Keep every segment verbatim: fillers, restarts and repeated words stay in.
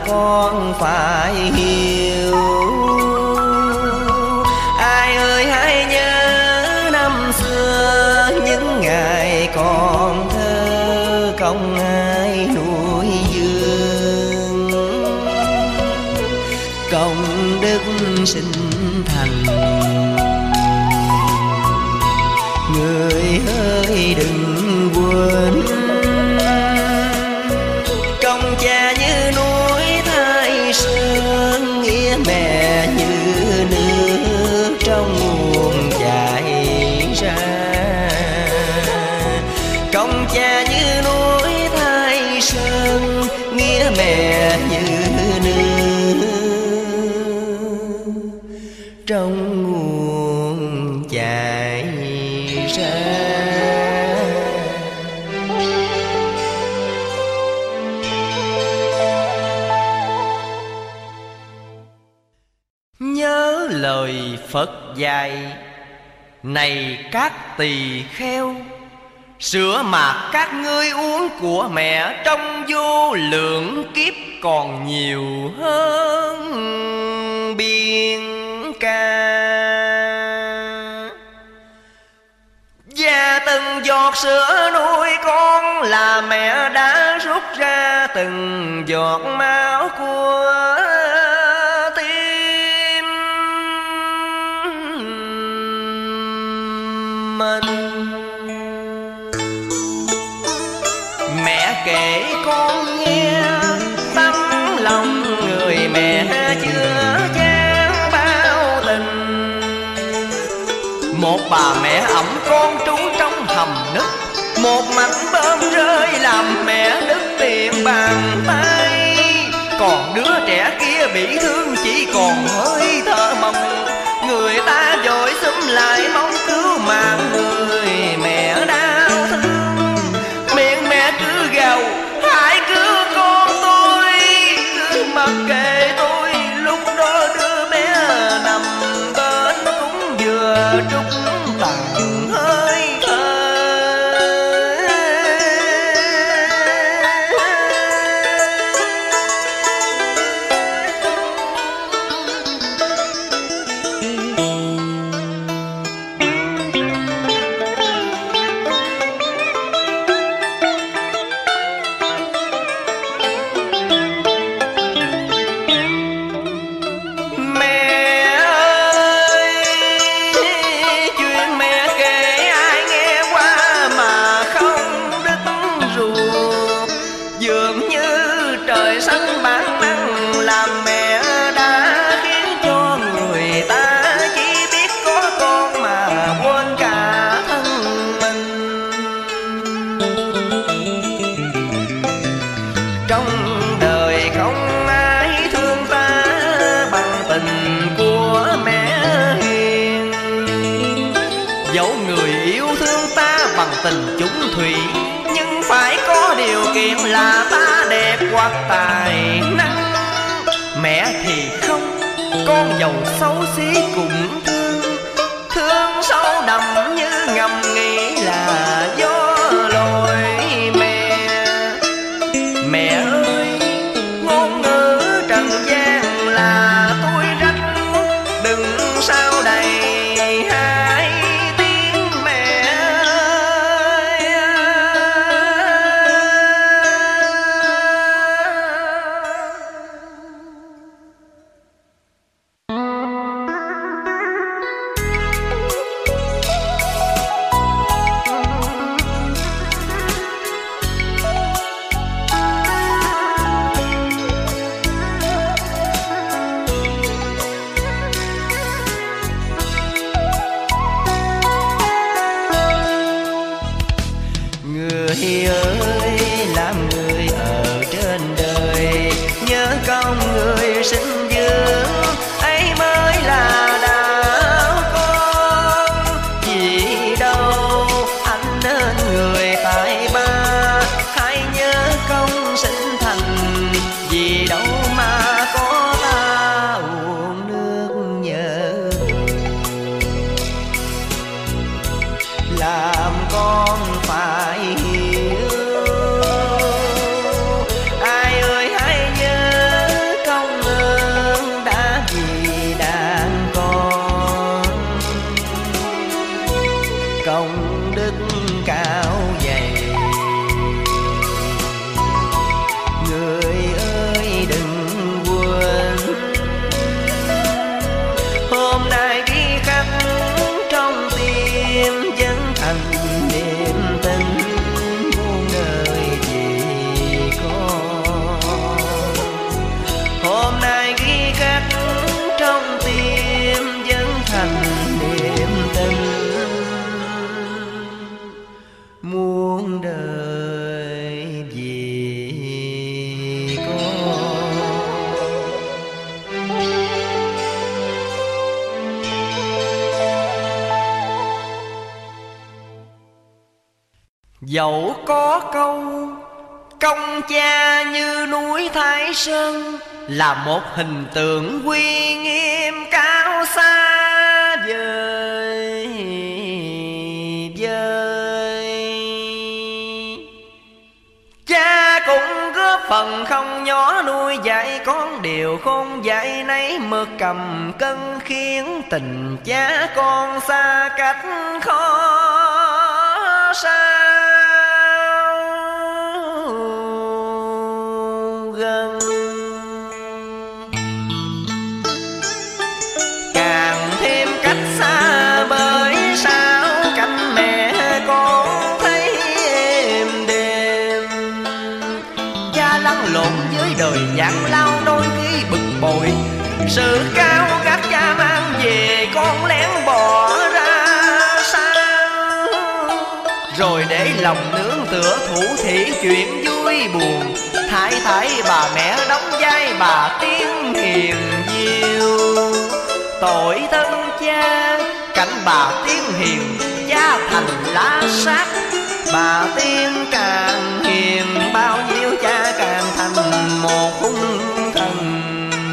con phải hiểu. Ai ơi hãy nhớ năm xưa những ngày còn thơ, không ai nuôi dưỡng. Công đức sinh thành, người ơi đừng quên. Công cha như núi Thái Sơn, nghĩa mẹ như nước trong nguồn chảy ra. Công cha như núi Thái Sơn, nghĩa mẹ như nước trong nguồn chảy ra. Nhớ lời Phật dạy, này các tỳ kheo, sữa mạt các ngươi uống của mẹ trong vô lượng kiếp còn nhiều hơn biển ca. Và từng giọt sữa nuôi con là mẹ đã rút ra từng giọt máu của tim mình. Mẹ kể con nghe tấm lòng người mẹ chưa chan bao tình. Một bà mẹ ẵm con trú trong hầm nứt, một mảnh bơm rơi làm mẹ đứt tiền bàn tay. Còn đứa trẻ kia bị thương chỉ còn hơi thở mong, người ta vội xúm lại mong cứu mạng người mẹ đau thương. Miệng mẹ cứ gào hãy cứu con tôi, cứ mặc kệ tôi. Lúc đó đứa bé nằm bên cũng vừa trút tàn hơi thở. Tình chung thủy, nhưng phải có điều kiện là ta đẹp hoặc tài năng. Mẹ thì không, con giàu xấu xí cũng thương. Thương sâu đậm như ngầm nghĩ là do lỗi mẹ. Mẹ ơi, ngôn ngữ trần gian là tôi rách, đừng sao đầy hai tiếng mẹ. Người ơi, làm người ở trên đời, nhớ công người sinh dưỡng ấy mới là đạo con. Vì đâu anh nên người tài ba, hãy nhớ công sinh thành. Vì đâu mà có ta uống nước nhớ, làm con phải hiểu. Ai ơi hãy nhớ công đức cao dày. Người ơi đừng quên, hôm nay ghi khắc trong tim chân thành niềm tin muôn đời vì con. Hôm nay ghi khắc trong tim chân thành niềm tin muôn đời vì con. Dẫu có câu công cha như núi Thái Sơn, là một hình tượng uy nghiêm cao xa vời vời. Cha cũng góp phần không nhỏ nuôi dạy con điều khôn dạy nấy mực cầm cân, khiến tình cha con xa cách khó sao gần. Càng thêm cách xa bởi sao cạnh mẹ con thấy êm đềm. Cha lăn lộn với đời giảng lao đôi khi bực bội, sự cao gắt cha mang về con lén bỏ ra sao. Rồi để lòng nương tựa thủ thỉ chuyện vui buồn, thái thái bà mẹ đóng vai bà tiên hiền diệu. Tội thân cha cảnh bà tiên hiền, cha thành lá sát. Bà tiên càng hiền, bao nhiêu cha càng thành một hung thần.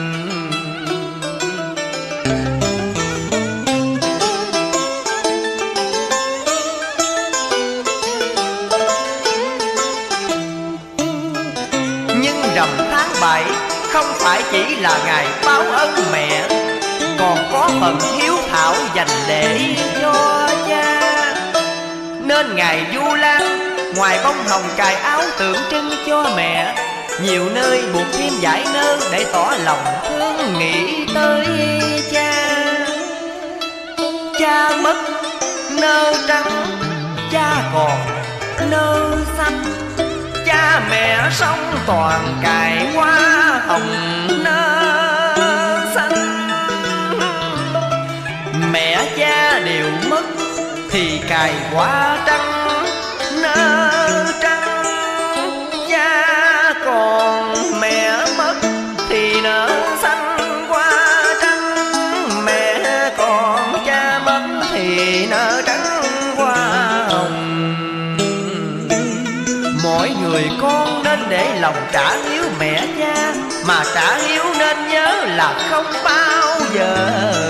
Nhưng rằm tháng bảy không phải chỉ là ngày báo ân mẹ, còn có phần hiếu thảo dành lễ cho cha. Nên ngày Vu Lan ngoài bông hồng cài áo tượng trưng cho mẹ, nhiều nơi buộc thêm dải nơ để tỏ lòng thương nghĩ tới cha. Cha mất nơ trắng, cha còn nơ xanh. Cha mẹ sống toàn cài hoa hồng nơ xanh. Mẹ cha đều mất thì cài hoa trắng nơ trắng. Cha còn mẹ mất thì nở xanh hoa trắng. Mẹ còn cha mất thì nở trắng hoa hồng. Mỗi người con nên để lòng trả hiếu mẹ cha, mà trả hiếu nên nhớ là không bao giờ